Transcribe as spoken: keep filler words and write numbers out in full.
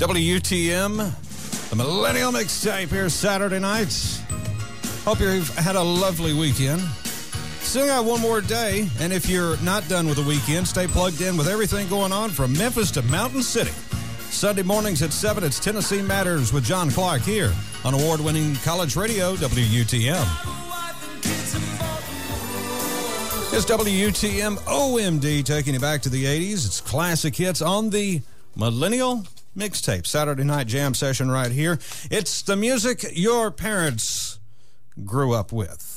W T M, the Millennial Mixtape here Saturday nights. Hope you've had a lovely weekend. Still got one more day, and if you're not done with the weekend, stay plugged in with everything going on from Memphis to Mountain City. Sunday mornings at seven, it's Tennessee Matters with John Clark here on award-winning college radio, W U T M. It's W U T M O M D taking you back to the eighties. It's classic hits on the Millennial Mixtape. Saturday night jam session right here. It's the music your parents grew up with.